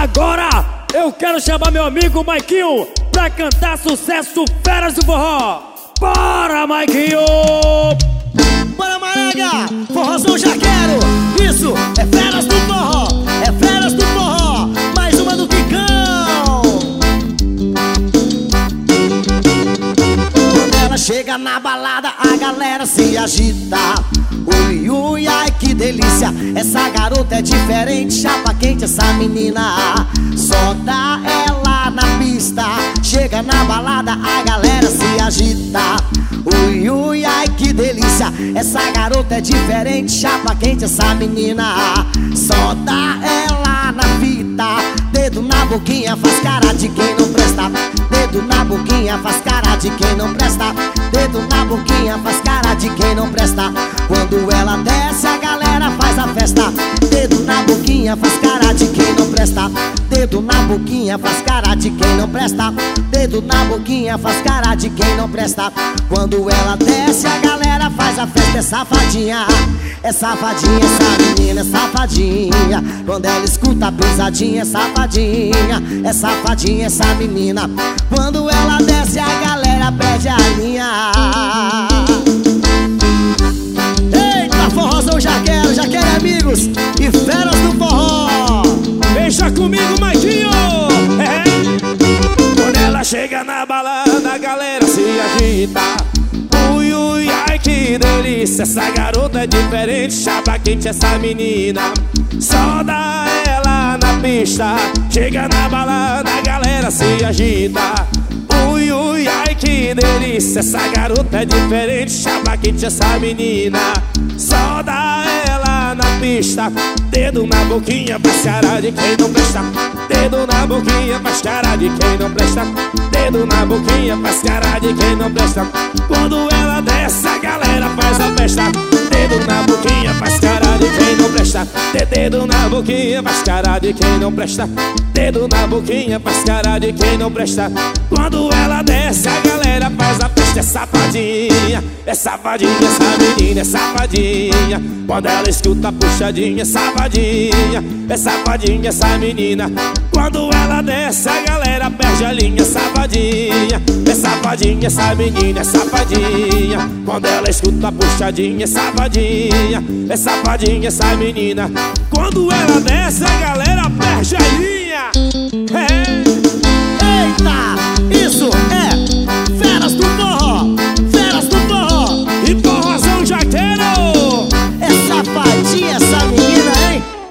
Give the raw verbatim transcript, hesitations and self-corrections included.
Agora eu quero chamar meu amigo Maiquinho pra cantar sucesso Feras do Forró. Bora, Maiquinho! Bora, Marega! Forrozão já quero! Isso é Feras do Forró! É Feras do Forró! Mais uma do Quicão! Quando ela chega na balada, a galera se agita. Ui, ui, ai, que delícia! Essa garota é diferente, chapa quente essa menina. Só dá ela na pista. Chega na balada, a galera se agita. Ui, ui, ai, que delícia! Essa garota é diferente, chapa quente essa menina. Só dá ela na fita. Dedo na boquinha, faz cara de quem não presta. Dedo na boquinha, faz cara de quem não presta. Dedo na boquinha, faz cara de quem não presta. Quando ela desce, a galera faz a festa. Dedo na boquinha, faz cara de quem não presta. Dedo na boquinha, faz cara de quem não presta. Dedo na boquinha, faz cara de quem não presta. Quando ela desce, a galera faz a festa. É safadinha, é safadinha, essa menina é safadinha. Quando ela escuta a pisadinha, é safadinha, é safadinha essa menina. Quando ela desce, a galera pede a linha. Eita, forrozão já quero, já quero amigos e Feras do Forró. Deixa comigo, Maiquinho! É. Quando ela chega na balada, a galera se agita. Ui, ui, ai, que delícia! Essa garota é diferente, chapa quente essa menina. Só dá ela na pista. Chega na balada, a galera se agita. Ui, ui, ai, que delícia! Essa garota é diferente, chapa quente essa menina. Só dá ela na pista. Dedo na boquinha, faz cara de quem não presta. Dedo na boquinha, faz cara de quem não presta. Dedo na boquinha, faz cara de quem não presta. Quando ela desce, a galera faz a festa. Dedo na boquinha, faz cara de quem não presta. Dedo na boquinha, faz cara de quem não presta. Dedo na boquinha, faz cara de quem não presta. Quando ela desce, a galera faz a festa. É safadinha, é safadinha essa menina, é safadinha. Quando ela escuta a puxadinha, é safadinha, é safadinha essa menina. Quando ela desce, a galera perde a linha. É safadinha, é safadinha essa menina, é safadinha. Quando ela escuta a puxadinha, é safadinha, é safadinha essa menina. Quando ela desce, a galera perde a linha. É. Eita, isso é Feras do Forró.